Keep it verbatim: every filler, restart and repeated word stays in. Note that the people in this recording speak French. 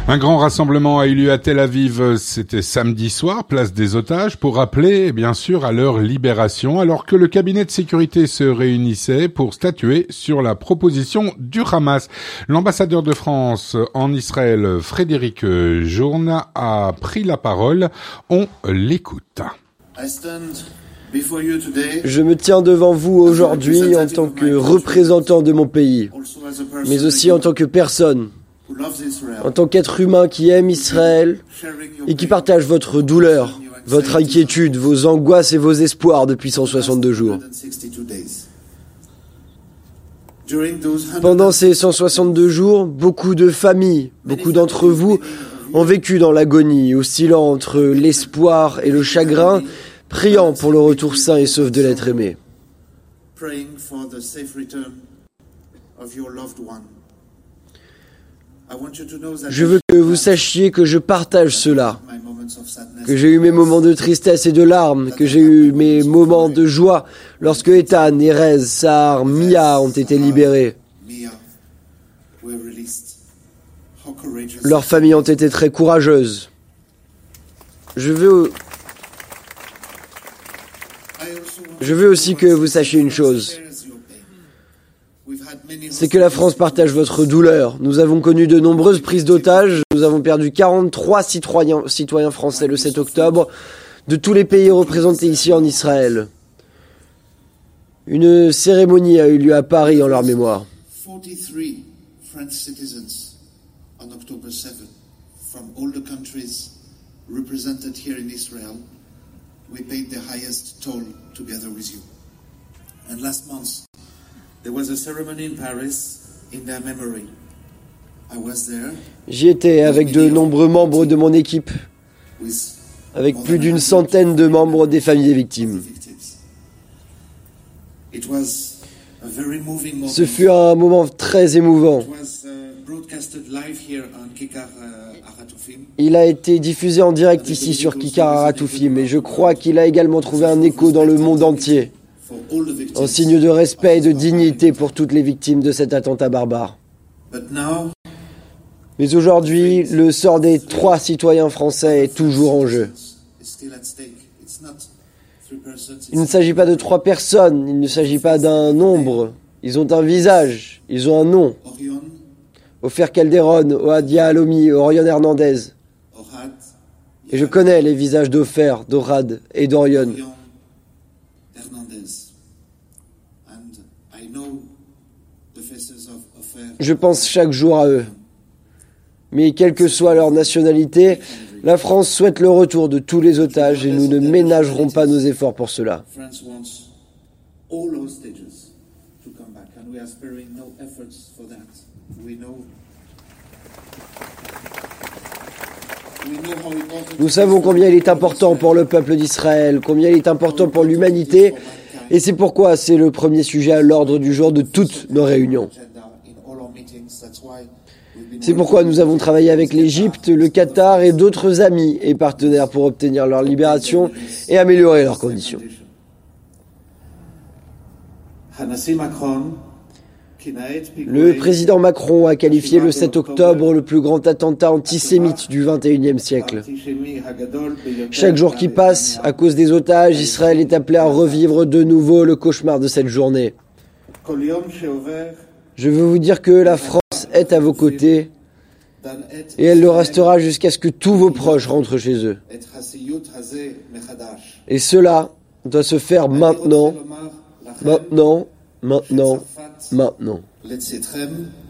Un grand rassemblement a eu lieu à Tel Aviv, c'était samedi soir, place des otages, pour rappeler, bien sûr, à leur libération, alors que le cabinet de sécurité se réunissait pour statuer sur la proposition du Hamas. L'ambassadeur de France en Israël, Frédéric Journe, a pris la parole. On l'écoute. Je me tiens devant vous aujourd'hui en tant que représentant de mon pays, mais aussi en tant que personne, en tant qu'être humain qui aime Israël et qui partage votre douleur, votre inquiétude, vos angoisses et vos espoirs depuis cent soixante-deux jours. Pendant ces cent soixante-deux jours, beaucoup de familles, beaucoup d'entre vous ont vécu dans l'agonie, oscillant entre l'espoir et le chagrin, priant pour le retour sain et sauf de l'être aimé. Je veux que vous sachiez que je partage cela, que j'ai eu mes moments de tristesse et de larmes, que j'ai eu mes moments de joie lorsque Ethan, Erez, Sahar, Mia ont été libérés. Leurs familles ont été très courageuses. Je veux, je veux aussi que vous sachiez une chose. C'est que la France partage votre douleur. Nous avons connu de nombreuses prises d'otages. Nous avons perdu quarante-trois citoyens, citoyens français le sept octobre, de tous les pays représentés ici en Israël. Une cérémonie a eu lieu à Paris en leur mémoire. forty-three French citizens on October seventh from all the countries represented here in Israel. We paid the highest toll together with you. And last month there was a ceremony in Paris in their memory. I was there. J'y étais avec de nombreux membres de mon équipe, avec plus d'une centaine de membres des familles des victimes. Ce fut un moment très émouvant. Il a été diffusé en direct ici sur Kikar Haratoufim et je crois qu'il a également trouvé un écho dans le monde entier, en signe de respect et de dignité pour toutes les victimes de cet attentat barbare. Mais aujourd'hui, le sort des trois citoyens français est toujours en jeu. Il ne s'agit pas de trois personnes, il ne s'agit pas d'un nombre. Ils ont un visage, ils ont un nom. Ofer Calderon, Ohad Yahalomi, Orion Hernandez. Et je connais les visages d'Ofer, d'Orad et d'Orion. Je pense chaque jour à eux. Mais quelle que soit leur nationalité, la France souhaite le retour de tous les otages et nous ne ménagerons pas nos efforts pour cela. Nous savons combien il est important pour le peuple d'Israël, combien il est important pour l'humanité, et c'est pourquoi c'est le premier sujet à l'ordre du jour de toutes nos réunions. C'est pourquoi nous avons travaillé avec l'Égypte, le Qatar et d'autres amis et partenaires pour obtenir leur libération et améliorer leurs conditions. Le président Macron a qualifié le sept octobre le plus grand attentat antisémite du vingt et unième siècle. Chaque jour qui passe, à cause des otages, Israël est appelé à revivre de nouveau le cauchemar de cette journée. Je veux vous dire que la France est à vos côtés et elle le restera jusqu'à ce que tous vos proches rentrent chez eux. Et cela doit se faire maintenant, maintenant, maintenant, maintenant.